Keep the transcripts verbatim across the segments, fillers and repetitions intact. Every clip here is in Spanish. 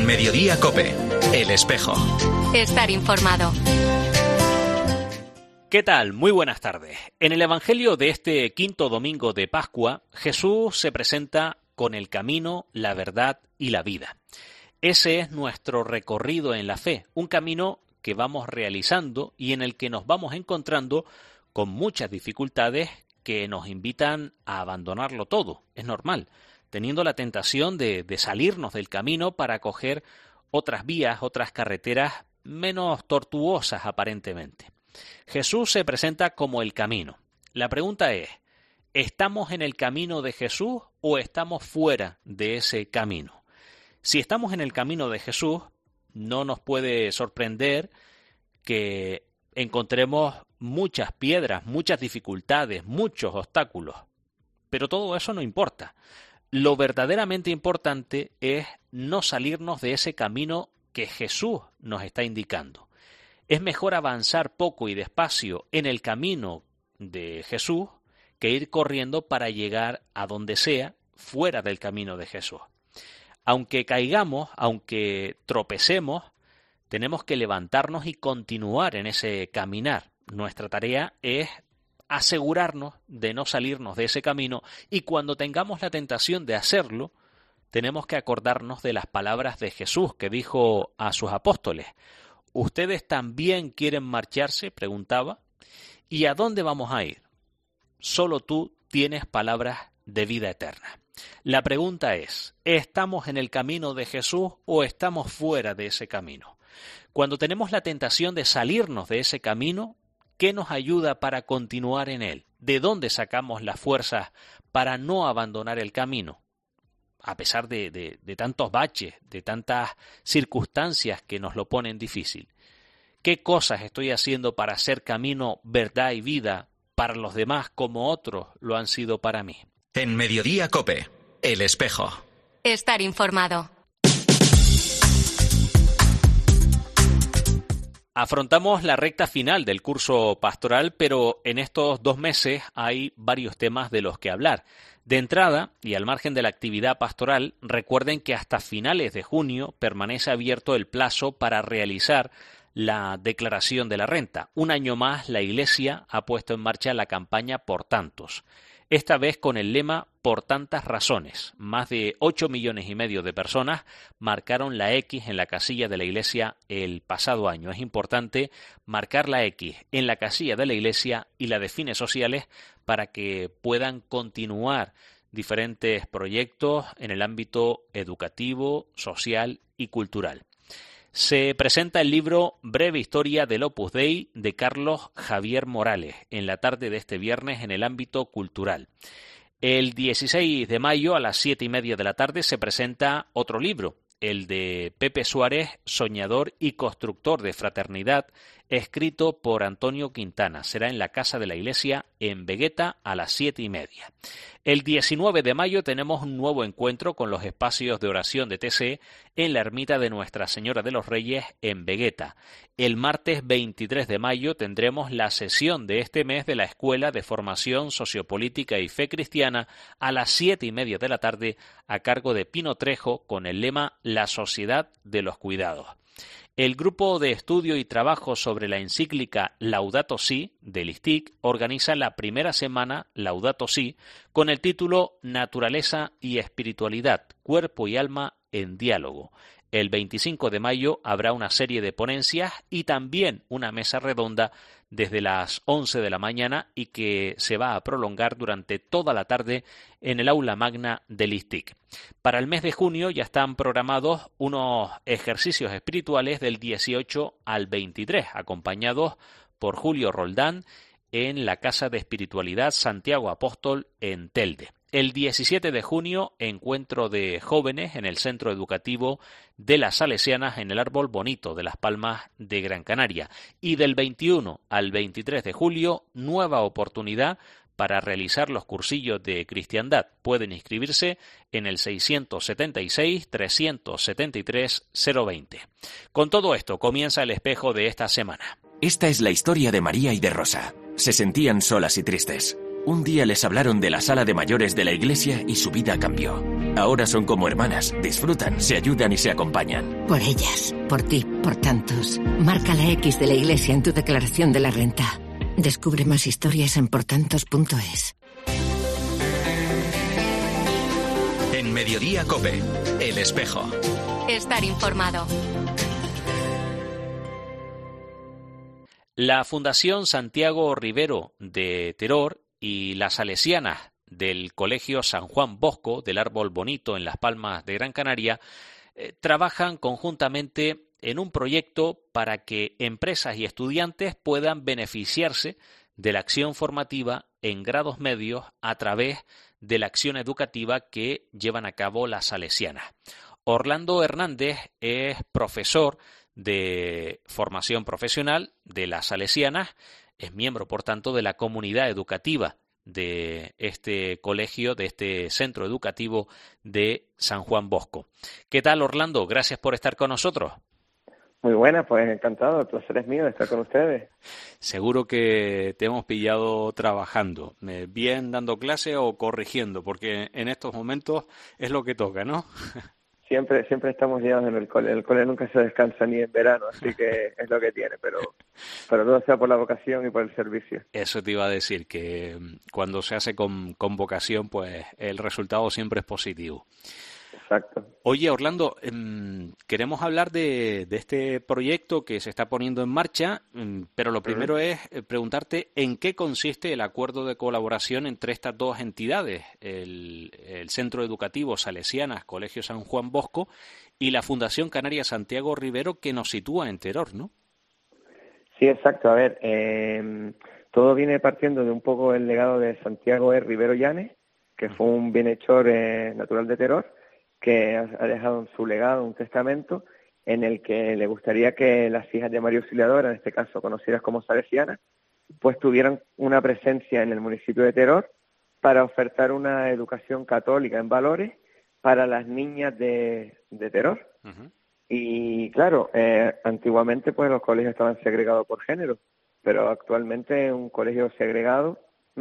En Mediodía COPE, El Espejo. Estar informado. ¿Qué tal? Muy buenas tardes. En el Evangelio de este quinto domingo de Pascua, Jesús se presenta con el camino, la verdad y la vida. Ese es nuestro recorrido en la fe, un camino que vamos realizando y en el que nos vamos encontrando con muchas dificultades que nos invitan a abandonarlo todo. Es normal, teniendo la tentación de, de salirnos del camino para coger otras vías, otras carreteras menos tortuosas aparentemente. Jesús se presenta como el camino. La pregunta es, ¿estamos en el camino de Jesús o estamos fuera de ese camino? Si estamos en el camino de Jesús, no nos puede sorprender que encontremos muchas piedras, muchas dificultades, muchos obstáculos. Pero todo eso no importa. Lo verdaderamente importante es no salirnos de ese camino que Jesús nos está indicando. Es mejor avanzar poco y despacio en el camino de Jesús que ir corriendo para llegar a donde sea fuera del camino de Jesús. Aunque caigamos, aunque tropecemos, tenemos que levantarnos y continuar en ese caminar. Nuestra tarea es asegurarnos de no salirnos de ese camino y cuando tengamos la tentación de hacerlo, tenemos que acordarnos de las palabras de Jesús que dijo a sus apóstoles. ¿Ustedes también quieren marcharse?, preguntaba. ¿Y a dónde vamos a ir? Solo tú tienes palabras de vida eterna. La pregunta es, ¿estamos en el camino de Jesús o estamos fuera de ese camino? Cuando tenemos la tentación de salirnos de ese camino, ¿qué nos ayuda para continuar en él? ¿De dónde sacamos las fuerzas para no abandonar el camino? A pesar de, de, de tantos baches, de tantas circunstancias que nos lo ponen difícil. ¿Qué cosas estoy haciendo para hacer camino, verdad y vida para los demás como otros lo han sido para mí? En Mediodía COPE, El Espejo. Estar informado. Afrontamos la recta final del curso pastoral, pero en estos dos meses hay varios temas de los que hablar. De entrada, y al margen de la actividad pastoral, recuerden que hasta finales de junio permanece abierto el plazo para realizar la declaración de la renta. Un año más, la Iglesia ha puesto en marcha la campaña Por Tantos. Esta vez con el lema Por Tantas Razones. Más de ocho millones y medio de personas marcaron la X en la casilla de la Iglesia el pasado año. Es importante marcar la X en la casilla de la Iglesia y la de fines sociales para que puedan continuar diferentes proyectos en el ámbito educativo, social y cultural. Se presenta el libro Breve Historia del Opus Dei de Carlos Javier Morales en la tarde de este viernes en el ámbito cultural. El dieciséis de mayo a las siete y media de la tarde se presenta otro libro, el de Pepe Suárez, soñador y constructor de fraternidad, escrito por Antonio Quintana. Será en la Casa de la Iglesia en Vegueta a las siete y media. El diecinueve de mayo tenemos un nuevo encuentro con los espacios de oración de T C en la ermita de Nuestra Señora de los Reyes en Vegueta. El martes veintitrés de mayo tendremos la sesión de este mes de la Escuela de Formación Sociopolítica y Fe Cristiana a las siete y media de la tarde a cargo de Pino Trejo con el lema La Sociedad de los Cuidados. El Grupo de Estudio y Trabajo sobre la encíclica Laudato Si del I S T I C organiza la primera semana Laudato Si con el título Naturaleza y Espiritualidad, Cuerpo y Alma en Diálogo. El veinticinco de mayo habrá una serie de ponencias y también una mesa redonda desde las once de la mañana y que se va a prolongar durante toda la tarde en el aula magna del I S T I C. Para el mes de junio ya están programados unos ejercicios espirituales del dieciocho al veintitrés, acompañados por Julio Roldán en la Casa de Espiritualidad Santiago Apóstol en Telde. El diecisiete de junio, encuentro de jóvenes en el Centro Educativo de las Salesianas en el Árbol Bonito de Las Palmas de Gran Canaria. Y del veintiuno al veintitrés de julio, nueva oportunidad para realizar los cursillos de cristiandad. Pueden inscribirse en el seiscientos setenta y seis, trescientos setenta y tres, cero veinte. Con todo esto comienza el espejo de esta semana. Esta es la historia de María y de Rosa. Se sentían solas y tristes. Un día les hablaron de la sala de mayores de la iglesia y su vida cambió. Ahora son como hermanas, disfrutan, se ayudan y se acompañan. Por ellas, por ti, por tantos. Marca la X de la iglesia en tu declaración de la renta. Descubre más historias en portantos punto es. En Mediodía COPE, El Espejo. Estar informado. La Fundación Santiago Rivero de Teror y las Salesianas del Colegio San Juan Bosco del Árbol Bonito en Las Palmas de Gran Canaria eh, trabajan conjuntamente en un proyecto para que empresas y estudiantes puedan beneficiarse de la acción formativa en grados medios a través de la acción educativa que llevan a cabo las Salesianas. Orlando Hernández es profesor de formación profesional de las Salesianas, es miembro, por tanto, de la comunidad educativa de este colegio, de este centro educativo de San Juan Bosco. ¿Qué tal, Orlando? Gracias por estar con nosotros. Muy buena, pues encantado, el placer es mío de estar con ustedes. Seguro que te hemos pillado trabajando, bien dando clase o corrigiendo, porque en estos momentos es lo que toca, ¿no? Siempre siempre estamos liados en el cole, el cole nunca se descansa ni en verano, así que es lo que tiene, pero, pero todo sea por la vocación y por el servicio. Eso te iba a decir, que cuando se hace con, con vocación, pues el resultado siempre es positivo. Exacto. Oye, Orlando, eh, queremos hablar de, de este proyecto que se está poniendo en marcha, eh, pero lo primero uh-huh. es preguntarte en qué consiste el acuerdo de colaboración entre estas dos entidades, el, el Centro Educativo Salesianas Colegio San Juan Bosco y la Fundación Canaria Santiago Rivero, que nos sitúa en Teror, ¿no? Sí, exacto. A ver, eh, todo viene partiendo de un poco el legado de Santiago E. Rivero Llanes, que fue un bienhechor eh, natural de Teror, que ha dejado en su legado un testamento en el que le gustaría que las hijas de María Auxiliadora, en este caso conocidas como salesianas, pues tuvieran una presencia en el municipio de Teror para ofertar una educación católica en valores para las niñas de, de Teror. Uh-huh. Y claro, eh, antiguamente pues los colegios estaban segregados por género, pero actualmente un colegio segregado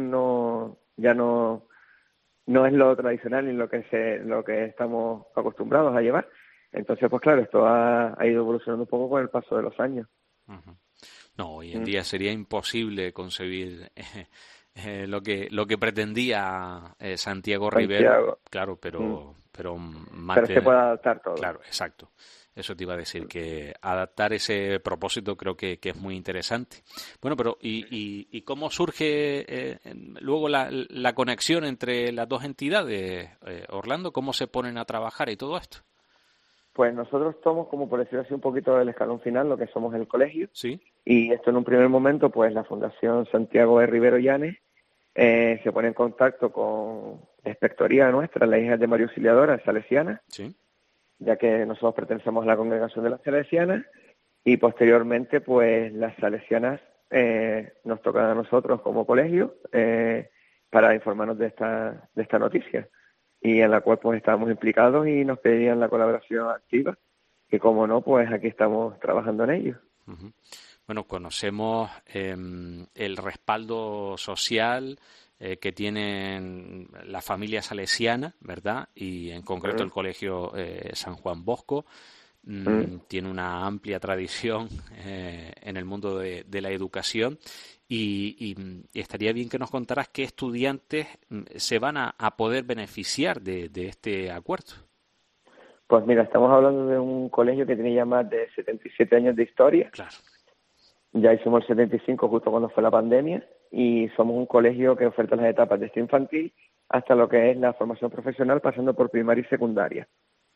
no ya no no es lo tradicional ni lo que se lo que estamos acostumbrados a llevar. Entonces, pues claro, esto ha, ha ido evolucionando un poco con el paso de los años. Uh-huh. No, hoy en mm. día sería imposible concebir eh, eh, lo que lo que pretendía eh, Santiago, Santiago Rivero, claro, pero mm. pero mantener... pero se puede adaptar todo. Claro, exacto. Eso te iba a decir, que adaptar ese propósito creo que, que es muy interesante. Bueno, pero ¿y, y, y cómo surge eh, luego la, la conexión entre las dos entidades, eh, Orlando? ¿Cómo se ponen a trabajar y todo esto? Pues nosotros somos, como por decirlo así, un poquito del escalón final, lo que somos el colegio. Sí. Y esto en un primer momento, pues la Fundación Santiago E. Rivero Llanes eh, se pone en contacto con la inspectoría nuestra, la hija de María Auxiliadora, salesiana. Sí. Ya que nosotros pertenecemos a la congregación de las salesianas y posteriormente pues las salesianas eh, nos tocan a nosotros como colegio eh, para informarnos de esta de esta noticia y en la cual pues estábamos implicados y nos pedían la colaboración activa y como no pues aquí estamos trabajando en ello. Uh-huh. Bueno, conocemos eh, el respaldo social Eh, que tienen la familia salesiana, ¿verdad? Y en concreto el colegio eh, San Juan Bosco mm, mm. tiene una amplia tradición eh, en el mundo de, de la educación y, y, y estaría bien que nos contaras qué estudiantes se van a, a poder beneficiar de, de este acuerdo. Pues mira, estamos hablando de un colegio que tiene ya más de setenta y siete años de historia. Claro. Ya hicimos el setenta y cinco justo cuando fue la pandemia y somos un colegio que oferta las etapas desde infantil hasta lo que es la formación profesional pasando por primaria y secundaria.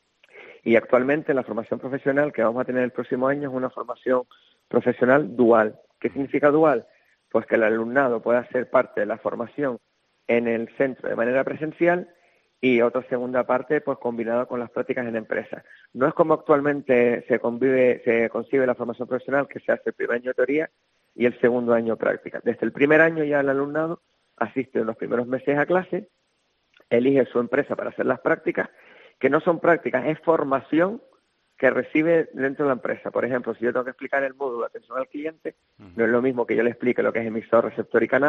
Y actualmente la formación profesional que vamos a tener el próximo año es una formación profesional dual. ¿Qué significa dual? Pues que el alumnado pueda ser parte de la formación en el centro de manera presencial y otra segunda parte pues combinada con las prácticas en empresas. No es como actualmente se convive, se concibe la formación profesional, que se hace el primer año de teoría y el segundo año práctica. Desde el primer año ya el alumnado asiste en los primeros meses a clase, elige su empresa para hacer las prácticas, que no son prácticas, es formación que recibe dentro de la empresa. Por ejemplo, si yo tengo que explicar el módulo de atención al cliente, uh-huh. no es lo mismo que yo le explique lo que es emisor, receptor y canal,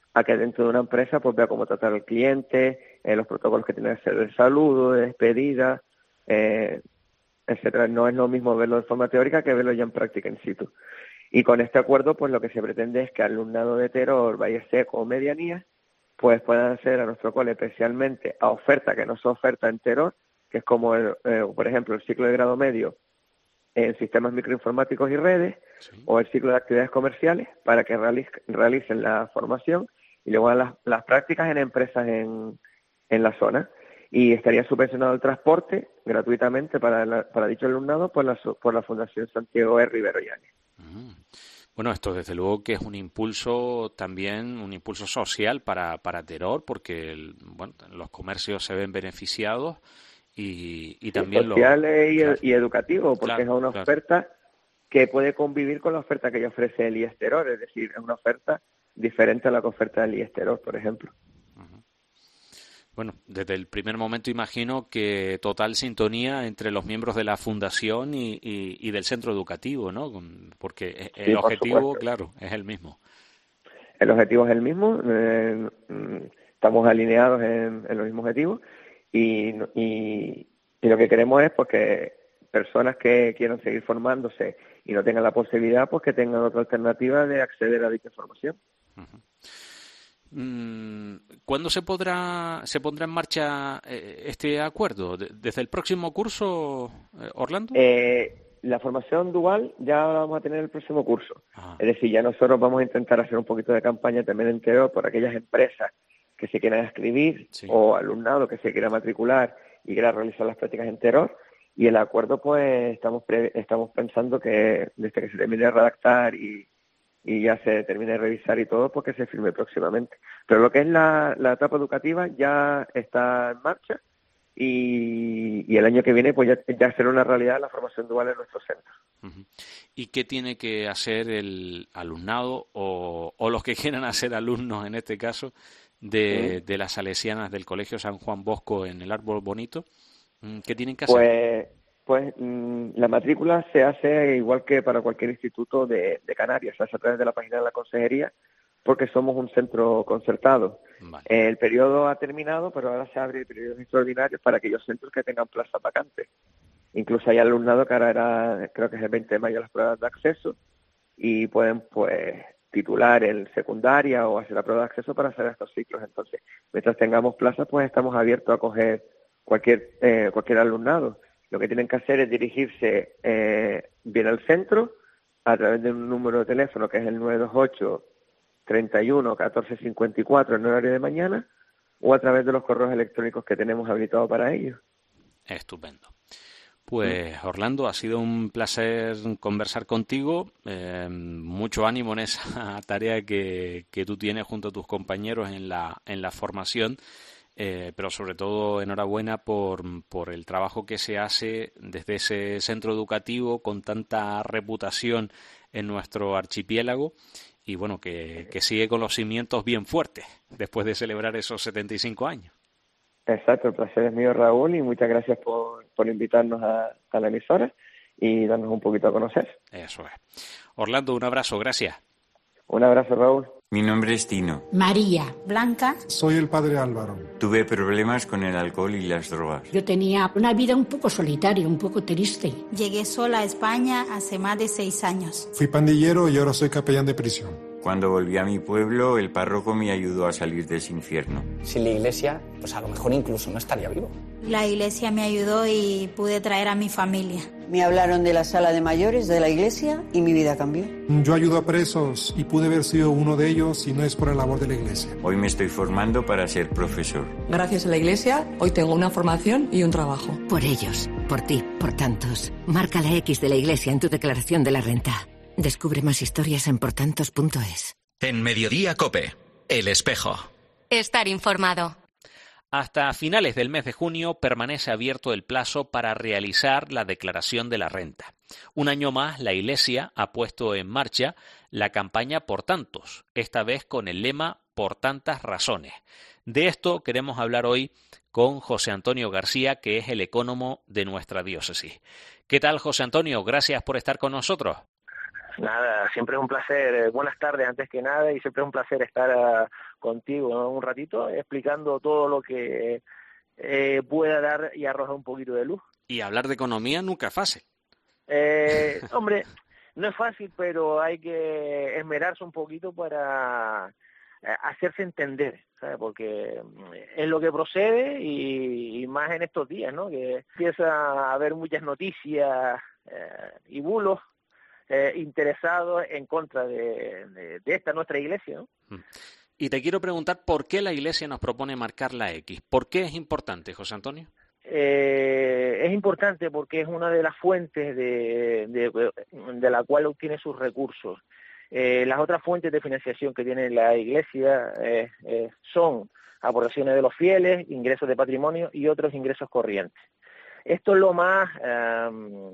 a que dentro de una empresa pues vea cómo tratar al cliente, eh, los protocolos que tiene que hacer de saludo, de despedida, eh, etcétera. No es lo mismo verlo de forma teórica que verlo ya en práctica in situ. Y con este acuerdo, pues lo que se pretende es que alumnado de Teror, Valle Seco o Medianía, pues puedan acceder a nuestro cole especialmente a oferta que no se oferta en Teror, que es como, el, eh, por ejemplo, el ciclo de grado medio en sistemas microinformáticos y redes, sí, o el ciclo de actividades comerciales, para que realiz, realicen la formación y luego las, las prácticas en empresas en, en la zona. Y estaría subvencionado el transporte gratuitamente para, la, para dicho alumnado por la, por la Fundación Santiago R. Rivero Llanes. Uh-huh. Bueno, esto desde luego que es un impulso también, un impulso social para, para Teror, porque el, bueno, los comercios se ven beneficiados y, y también sí, social lo, y, claro, y educativo, porque claro, es una claro. oferta que puede convivir con la oferta que ya ofrece el I E S Teror, es decir, es una oferta diferente a la que oferta el I E S Teror, por ejemplo. Uh-huh. Bueno, desde el primer momento imagino que total sintonía entre los miembros de la fundación y, y, y del centro educativo, ¿no? Porque el sí, objetivo, claro, es el mismo. El objetivo es el mismo, eh, estamos alineados en, en los mismos objetivos y, y, y lo que queremos es pues, que personas que quieran seguir formándose y no tengan la posibilidad, pues que tengan otra alternativa de acceder a dicha formación. Uh-huh. ¿Cuándo se podrá se pondrá en marcha este acuerdo? ¿Desde el próximo curso, Orlando? Eh, la formación dual ya la vamos a tener el próximo curso. Ajá. Es decir, ya nosotros vamos a intentar hacer un poquito de campaña también en Teror por aquellas empresas que se quieran inscribir, sí, o alumnado que se quiera matricular y quiera realizar las prácticas en Teror. Y el acuerdo, pues, estamos pre- estamos pensando que desde que se termine de redactar y y ya se termine de revisar y todo, porque se firme próximamente. Pero lo que es la, la etapa educativa ya está en marcha y, y el año que viene pues ya, ya será una realidad la formación dual en nuestros centros. Uh-huh. ¿Y qué tiene que hacer el alumnado o, o los que quieran hacer alumnos, en este caso, de, uh-huh. de las salesianas del Colegio San Juan Bosco en el Árbol Bonito? ¿Qué tienen que hacer? Pues... Pues mmm, la matrícula se hace igual que para cualquier instituto de, de Canarias, se hace a través de la página de la consejería, porque somos un centro concertado. Vale. Eh, el periodo ha terminado, pero ahora se abre periodos extraordinarios para aquellos centros que tengan plazas vacantes. Incluso hay alumnado que ahora era, creo que es el veinte de mayo, las pruebas de acceso, y pueden pues titular en secundaria o hacer la prueba de acceso para hacer estos ciclos. Entonces, mientras tengamos plazas, pues estamos abiertos a acoger cualquier, eh, cualquier alumnado. Lo que tienen que hacer es dirigirse eh, bien al centro a través de un número de teléfono que es el nueve dos ocho, treinta y uno, catorce cincuenta y cuatro en horario de mañana, o a través de los correos electrónicos que tenemos habilitados para ello. Estupendo. Pues Orlando, ha sido un placer conversar contigo. Eh, mucho ánimo en esa tarea que, que tú tienes junto a tus compañeros en la, en la formación. Eh, pero sobre todo enhorabuena por, por el trabajo que se hace desde ese centro educativo con tanta reputación en nuestro archipiélago y bueno, que, que sigue con los cimientos bien fuertes después de celebrar esos setenta y cinco años. Exacto, el placer es mío, Raúl, y muchas gracias por, por invitarnos a, a la emisora y darnos un poquito a conocer. Eso es. Orlando, un abrazo, gracias. Un abrazo, Raúl. Mi nombre es Tino. María. Blanca. Soy el padre Álvaro. Tuve problemas con el alcohol y las drogas. Yo tenía una vida un poco solitaria, un poco triste. Llegué sola a España hace más de seis años. Fui pandillero y ahora soy capellán de prisión. Cuando volví a mi pueblo, el párroco me ayudó a salir de ese infierno. Sin la iglesia, pues a lo mejor incluso no estaría vivo. La iglesia me ayudó y pude traer a mi familia. Me hablaron de la sala de mayores de la iglesia y mi vida cambió. Yo ayudo a presos y pude haber sido uno de ellos si no es por la labor de la iglesia. Hoy me estoy formando para ser profesor. Gracias a la iglesia, hoy tengo una formación y un trabajo. Por ellos, por ti, por tantos. Marca la X de la iglesia en tu declaración de la renta. Descubre más historias en portantos punto es. En Mediodía COPE, El Espejo. Estar informado. Hasta finales del mes de junio permanece abierto el plazo para realizar la declaración de la renta. Un año más, la Iglesia ha puesto en marcha la campaña Por Tantos, esta vez con el lema Por Tantas Razones. De esto queremos hablar hoy con José Antonio García, que es el ecónomo de nuestra diócesis. ¿Qué tal, José Antonio? Gracias por estar con nosotros. Nada, siempre es un placer. Buenas tardes antes que nada y siempre es un placer estar uh, contigo, ¿no? Un ratito explicando todo lo que eh, pueda dar y arrojar un poquito de luz. Y hablar de economía nunca es fácil. Eh, hombre, no es fácil, pero hay que esmerarse un poquito para hacerse entender, ¿sabes? Porque es lo que procede y, y más en estos días, ¿no? Que empieza a haber muchas noticias eh, y bulos eh, interesados en contra de, de, de esta nuestra iglesia, ¿no? Y te quiero preguntar por qué la iglesia nos propone marcar la X. ¿Por qué es importante, José Antonio? Eh, es importante porque es una de las fuentes de, de, de la cual obtiene sus recursos. Eh, las otras fuentes de financiación que tiene la Iglesia eh, eh, son aportaciones de los fieles, ingresos de patrimonio y otros ingresos corrientes. Esto es lo más eh,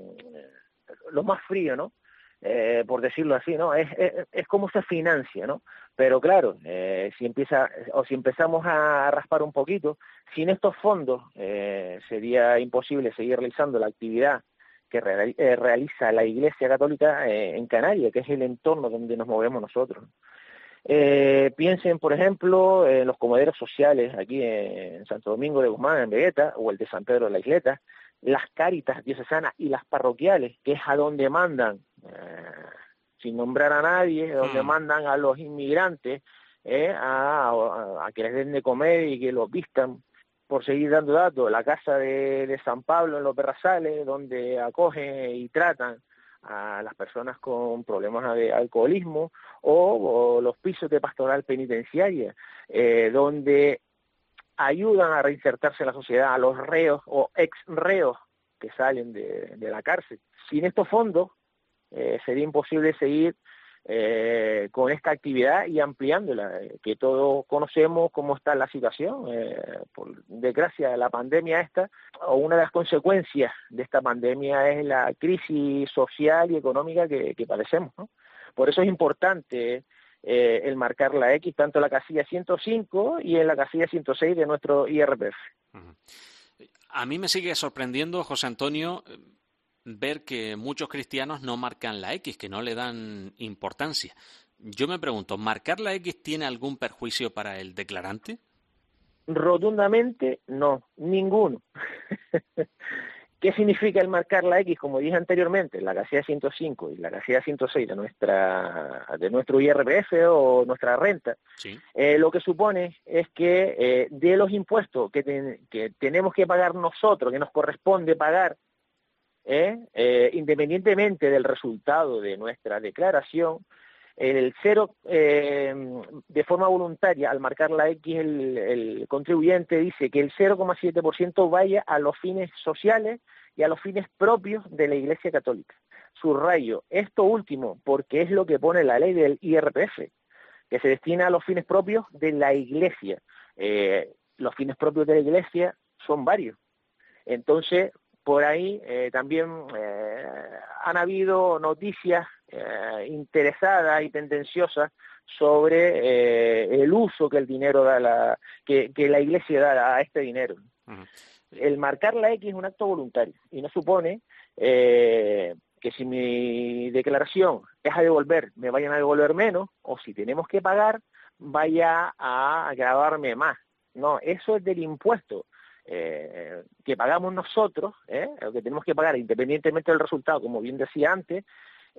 lo más frío, ¿no? Eh, por decirlo así, ¿no? Es, es, es como se financia, ¿no? Pero claro, eh, si empieza o si empezamos a raspar un poquito, sin estos fondos eh, sería imposible seguir realizando la actividad que realiza la Iglesia Católica eh, en Canarias, que es el entorno donde nos movemos nosotros. Eh, piensen, por ejemplo, en los comederos sociales aquí en Santo Domingo de Guzmán, en Vegueta, o el de San Pedro de la Isleta, las cáritas diocesanas y las parroquiales, que es a donde mandan, eh, sin nombrar a nadie, donde hmm. mandan a los inmigrantes eh, a, a, a que les den de comer y que los vistan. Por seguir dando datos, la casa de, de San Pablo en Los Berrazales, donde acogen y tratan a las personas con problemas de alcoholismo, o, o los pisos de pastoral penitenciaria, eh, donde ayudan a reinsertarse en la sociedad a los reos o ex reos que salen de, de la cárcel. Sin estos fondos eh, sería imposible seguir Eh, con esta actividad y ampliándola, eh, que todos conocemos cómo está la situación, eh, por desgracia la pandemia esta, o una de las consecuencias de esta pandemia es la crisis social y económica que, que padecemos, ¿no? Por eso es importante eh, el marcar la X, tanto en la casilla ciento cinco y en la casilla ciento seis de nuestro I R P F. A mí me sigue sorprendiendo, José Antonio, ver que muchos cristianos no marcan la X, que no le dan importancia. Yo me pregunto, ¿marcar la X tiene algún perjuicio para el declarante? Rotundamente no, ninguno. ¿Qué significa el marcar la X? Como dije anteriormente, la casilla ciento cinco y la casilla ciento seis de nuestra de nuestro I R P F o nuestra renta, sí. eh, lo que supone es que eh, de los impuestos que, ten, que tenemos que pagar nosotros, que nos corresponde pagar, Eh, eh, independientemente del resultado de nuestra declaración, el cero, eh, de forma voluntaria, al marcar la X, el, el contribuyente dice que el cero coma siete por ciento vaya a los fines sociales y a los fines propios de la Iglesia Católica. Subrayo esto último porque es lo que pone la ley del I R P F, que se destina a los fines propios de la Iglesia. Eh, los fines propios de la Iglesia son varios. Entonces, por ahí eh, también eh, han habido noticias eh, interesadas y tendenciosas sobre eh, el uso que el dinero da la, que, que la Iglesia da a este dinero. Uh-huh. El marcar la X es un acto voluntario y no supone eh, que si mi declaración es a devolver, me vayan a devolver menos, o si tenemos que pagar, vaya a gravarme más. No, eso es del impuesto. Eh, que pagamos nosotros, eh, lo que tenemos que pagar independientemente del resultado, como bien decía antes,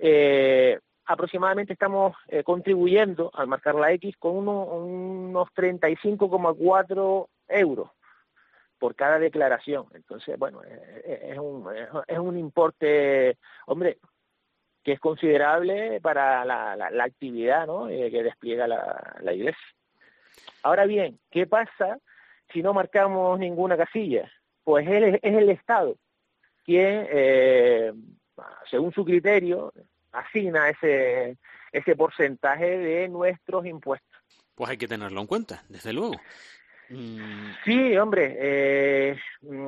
eh, aproximadamente estamos eh, contribuyendo al marcar la X con uno, unos treinta y cinco coma cuatro euros por cada declaración. Entonces, bueno, eh, es, un, es un importe, hombre, que es considerable para la, la, la actividad, ¿no?, eh, que despliega la, la Iglesia. Ahora bien, ¿qué pasa si no marcamos ninguna casilla? Pues él es, es el Estado quien, eh, según su criterio, asigna ese ese porcentaje de nuestros impuestos. Pues hay que tenerlo en cuenta, desde luego. Mm. Sí, hombre, eh,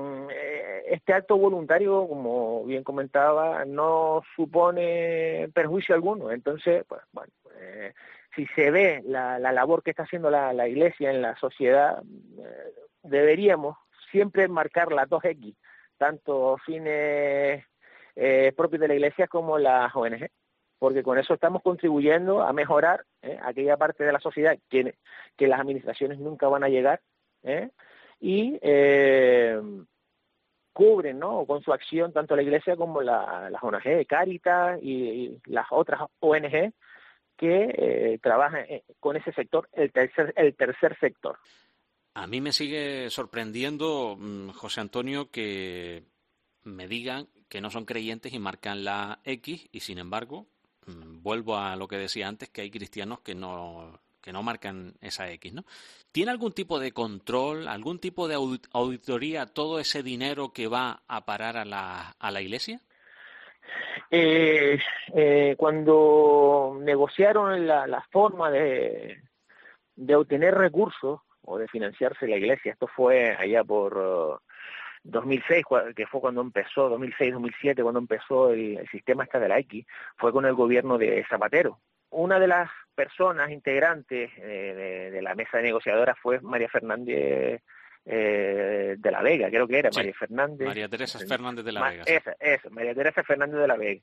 este acto voluntario, como bien comentaba, no supone perjuicio alguno. Entonces, pues, bueno, eh, si se ve la, la labor que está haciendo la, la Iglesia en la sociedad, eh, deberíamos siempre marcar las dos X, tanto fines eh, propios de la Iglesia como las O N G. porque con eso estamos contribuyendo a mejorar ¿eh? aquella parte de la sociedad que, que las administraciones nunca van a llegar, ¿eh? y eh, cubren, ¿no?, con su acción tanto la Iglesia como la, las O N G, Cáritas y, y las otras O N G que eh, trabajan con ese sector, el tercer, el tercer sector. A mí me sigue sorprendiendo, José Antonio, que me digan que no son creyentes y marcan la X, y sin embargo, vuelvo a lo que decía antes, que hay cristianos que no que no marcan esa X, ¿no? ¿Tiene algún tipo de control, algún tipo de auditoría todo ese dinero que va a parar a la, a la Iglesia? Eh, eh, cuando negociaron la, la forma de, de obtener recursos o de financiarse la Iglesia, esto fue allá por uh, dos mil seis, que fue cuando empezó, dos mil seis, dos mil siete, cuando empezó el, el sistema este de la X, fue con el gobierno de Zapatero. Una de las personas integrantes eh, de, de la mesa de negociadora fue María Fernández eh, de la Vega, creo que era, sí, María Fernández. María Teresa Fernández de la Ma, Vega. Esa, sí. esa, María Teresa Fernández de la Vega.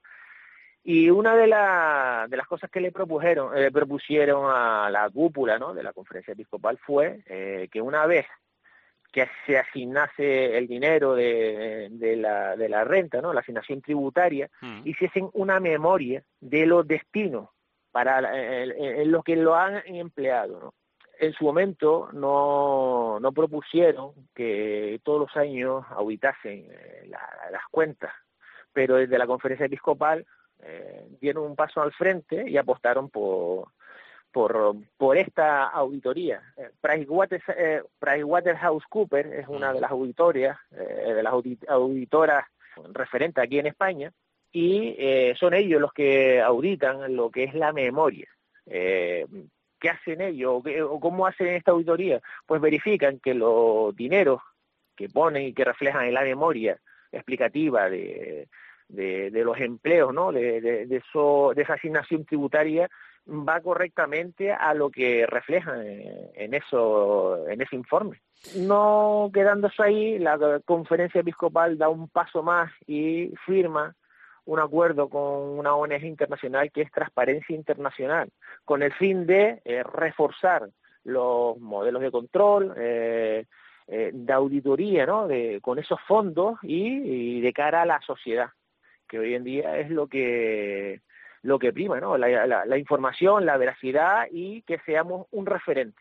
Y una de, la, de las cosas que le propusieron, eh, propusieron a la cúpula, ¿no?, de la conferencia episcopal fue eh, que una vez que se asignase el dinero de, de, la, de la renta, ¿no?, la asignación tributaria, mm. hiciesen una memoria de los destinos para en, en lo que lo han empleado, ¿no? En su momento no, no propusieron que todos los años auditasen eh, la, las cuentas, pero desde la conferencia episcopal eh, dieron un paso al frente y apostaron por por, por esta auditoría. Eh, Pricewaterhouse, eh, PricewaterhouseCoopers es una de las auditorias, eh, de las audit auditoras referentes aquí en España, y eh, son ellos los que auditan lo que es la memoria. Eh, ¿Qué hacen ellos o, qué, o cómo hacen esta auditoría? Pues verifican que los dineros que ponen y que reflejan en la memoria explicativa de, de, de los empleos, ¿no?, de, de, de, eso, de esa asignación tributaria, va correctamente a lo que reflejan en, en, eso, en ese informe. No quedándose ahí, la conferencia episcopal da un paso más y firma un acuerdo con una O N G internacional que es Transparencia Internacional, con el fin de eh, reforzar los modelos de control, eh, eh, de auditoría, ¿no?, de, con esos fondos y, y de cara a la sociedad, que hoy en día es lo que lo que prima, ¿no?, la, la, la información, la veracidad y que seamos un referente.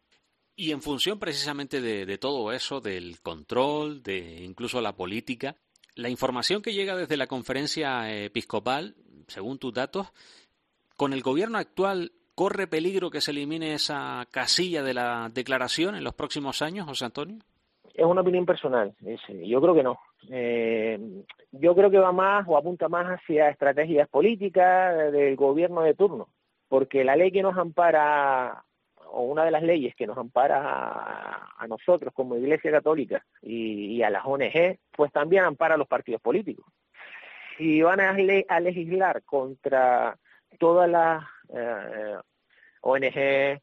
Y en función precisamente de, de todo eso, del control, de incluso la política, la información que llega desde la conferencia episcopal, según tus datos, ¿con el gobierno actual corre peligro que se elimine esa casilla de la declaración en los próximos años, José Antonio? Es una opinión personal, yo creo que no. Eh, yo creo que va más o apunta más hacia estrategias políticas del gobierno de turno, porque la ley que nos ampara, o una de las leyes que nos ampara a, a nosotros como Iglesia Católica y, y a las O N G, pues también ampara a los partidos políticos. Si van a, le, a legislar contra todas las eh, O N G,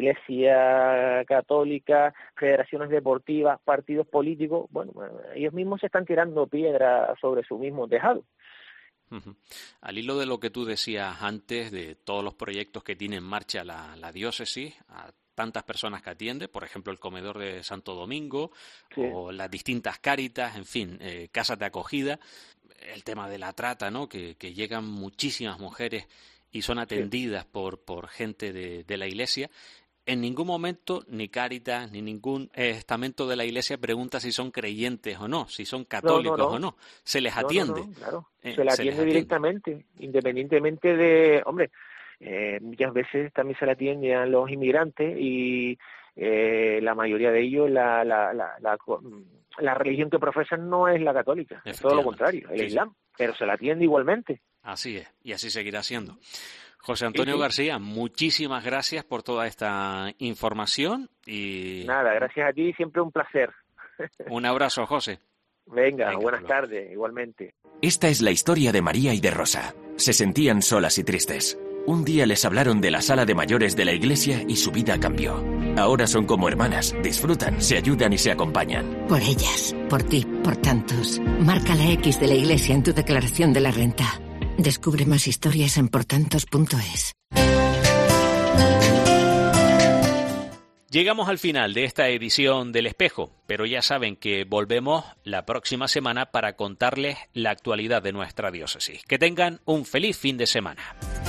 Iglesia Católica, federaciones deportivas, partidos políticos, bueno, ellos mismos se están tirando piedra sobre su mismo tejado. Uh-huh. Al hilo de lo que tú decías antes, de todos los proyectos que tiene en marcha la, la diócesis, a tantas personas que atiende, por ejemplo el comedor de Santo Domingo, sí, o las distintas cáritas, en fin, eh, casas de acogida, el tema de la trata, ¿no?, que, que llegan muchísimas mujeres y son atendidas sí. por, por gente de, de la Iglesia. En ningún momento ni Cáritas ni ningún estamento de la Iglesia pregunta si son creyentes o no, si son católicos no, no, no. o no. Se les atiende. No, no, no, claro. eh, se les atiende se les directamente, atiende. Independientemente de... Hombre, eh, muchas veces también se le atiende a los inmigrantes y eh, la mayoría de ellos, la, la, la, la, la religión que profesan no es la católica, es todo lo contrario, el sí, Islam, sí. pero se le atiende igualmente. Así es, y así seguirá siendo. José Antonio sí, sí. García, muchísimas gracias por toda esta información y... Nada, gracias a ti, siempre un placer. Un abrazo, José. Venga, Venga buenas tardes, igualmente. Esta es la historia de María y de Rosa. Se sentían solas y tristes. Un día les hablaron de la sala de mayores de la iglesia y su vida cambió. Ahora son como hermanas, disfrutan, se ayudan y se acompañan. Por ellas, por ti, por tantos. Marca la X de la iglesia en tu declaración de la renta. Descubre más historias en portantos punto es. Llegamos al final de esta edición del Espejo, pero ya saben que volvemos la próxima semana para contarles la actualidad de nuestra diócesis. Que tengan un feliz fin de semana.